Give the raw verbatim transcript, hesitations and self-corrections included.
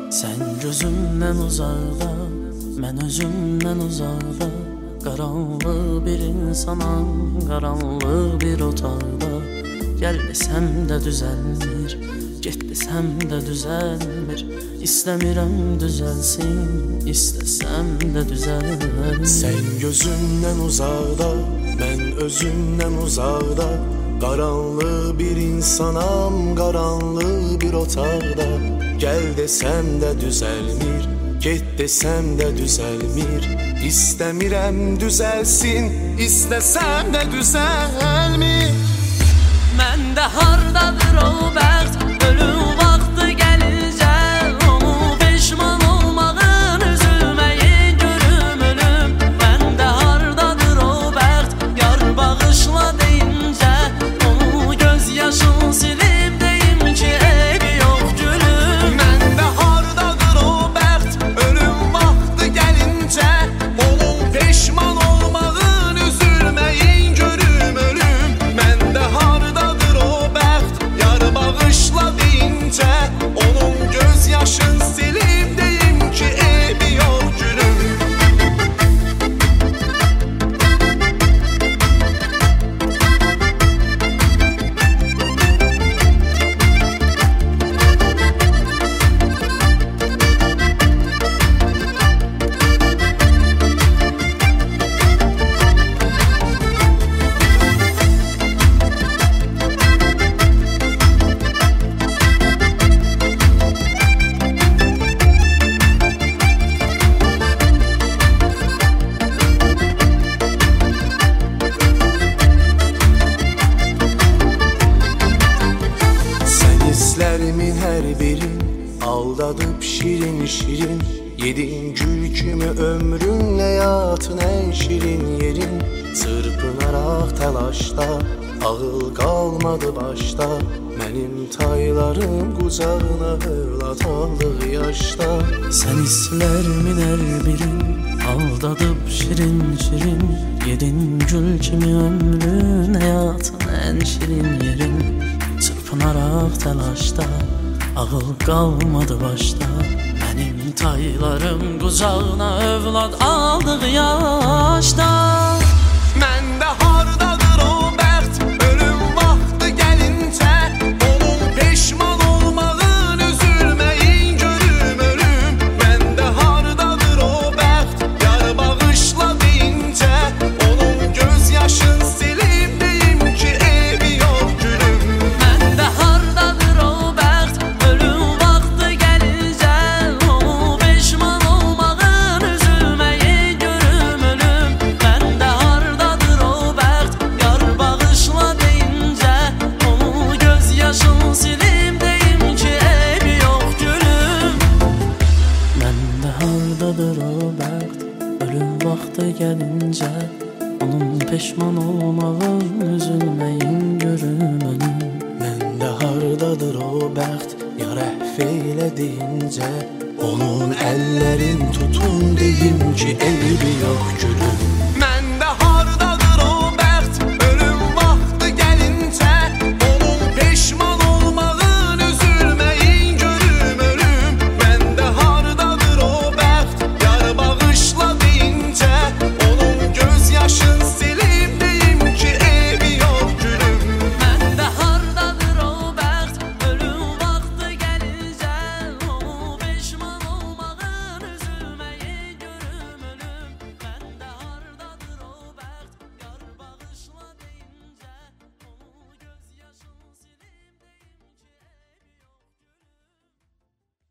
Sən gözümdən uzaqda, mən özümdən uzaqda, qaranlıq bir insanam, qaranlıq bir otaqda. Gəl desəm də düzəlmir, get desəm də düzəlmir. İstəmirəm düzəlsin, istəsəm də düzəlmir. Sən gözümdən uzaqda, mən özümdən uzaqda, qaranlıq bir insanam, qaranlıq bir otaqda. Gəl desəm də düzəlmir, get desəm də düzəlmir. İstəmirəm düzəlsin, istəsəm də düzəlmir. Məndə hardadır o bəxt, ölüm vaxtı gəlincə, onu peşman olmağın, üzülməyin görüm ölüm. Məndə hardadır o bəxt, yar bağışla deyincə, onu göz yaşın silib deyim ki eybi yox gülüm. Məndə hardadır o bəxt, ölüm vaxtı gəlincə, onun peşman olmağın, üzülməyin görüm ölüm. Məndə hardadır o bəxt, yar bağışla deyincə, onun göz yaşın silib deyim ki eybi yox gülüm. Hislərimin hər birin aldadıb şirin şirin, yedin gül kimi ömrünlə yatın ən şirin yerin. Çırpınaraq təlaşda, ağıl qalmadı başda, mənim taylarım qucağına övlad aldıq yaşda. Sən hislərimin hər birin aldadıb şirin şirin, yedin gül kimi ömrün həyatın ən şirin yerin. Çırpınaraq təlaşda, ağıl qalmadı başda, mənim taylarım qucağına övlad aldıq yaşda. Məndə hardadır o bəxt, ölüm vaxtı gəlincə, onun peşman olmağın, üzülməyin görüm ölüm. Məndə hardadır o bəxt, yar bağışla deyincə, onun göz yaşın silib deyim ki eybi yox gülüm. Məndə hardadır o bəxt, ölüm vaxtı gəlincə, onu peşman olmağın, üzülməyin görüm ölüm. Məndə hardadır o bəxt, yar bağışla deyincə, onu göz yaşın silib deyim ki eybi yox gülüm. Məndə hardadır o bəxt, ölüm vaxtı gəlincə, onun peşman olmağın, üzülməyin görüm ölüm. Məndə hardadır o bəxt, yar əhv eylə deyincə, onun əllərin tutun deyim ki eybi yox gülüm.